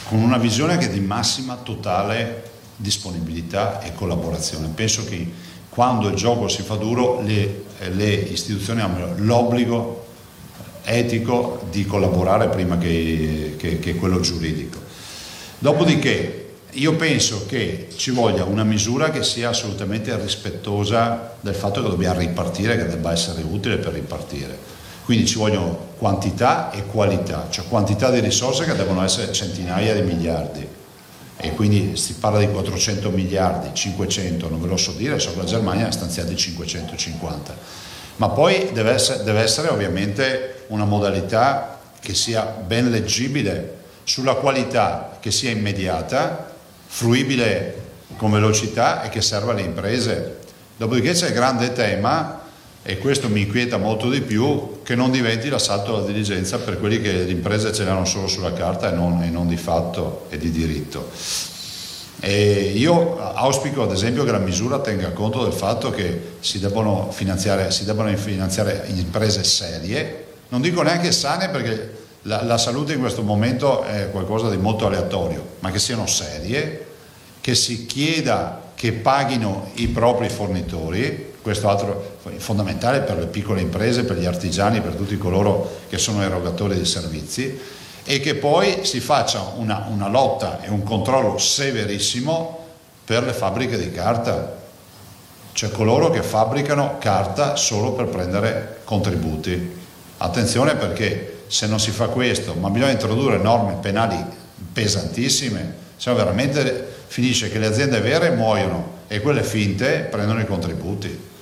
con una visione che è di massima totale disponibilità e collaborazione. Penso che quando il gioco si fa duro le istituzioni hanno l'obbligo etico di collaborare prima che quello giuridico. Dopodiché io penso che ci voglia una misura che sia assolutamente rispettosa del fatto che dobbiamo ripartire, che debba essere utile per ripartire. Quindi ci vogliono quantità e qualità, cioè quantità di risorse che devono essere centinaia di miliardi. E quindi si parla di 400 miliardi, 500, non ve lo so dire, so che la Germania ha stanziato 550. Ma poi deve essere ovviamente una modalità che sia ben leggibile, sulla qualità che sia immediata, fruibile con velocità e che serva alle imprese. Dopodiché c'è il grande tema, e questo mi inquieta molto di più, che non diventi l'assalto alla diligenza per quelli che le imprese ce l'hanno solo sulla carta e non di fatto e di diritto. E io auspico ad esempio che la misura tenga conto del fatto che si debbano finanziare imprese serie, non dico neanche sane perché la salute in questo momento è qualcosa di molto aleatorio, ma che siano serie, che si chieda che paghino i propri fornitori. Questo altro è fondamentale per le piccole imprese, per gli artigiani, per tutti coloro che sono erogatori di servizi, e che poi si faccia una lotta e un controllo severissimo per le fabbriche di carta, cioè coloro che fabbricano carta solo per prendere contributi. Attenzione, perché se non si fa questo, ma bisogna introdurre norme penali pesantissime, se no veramente finisce che le aziende vere muoiono e quelle finte prendono i contributi.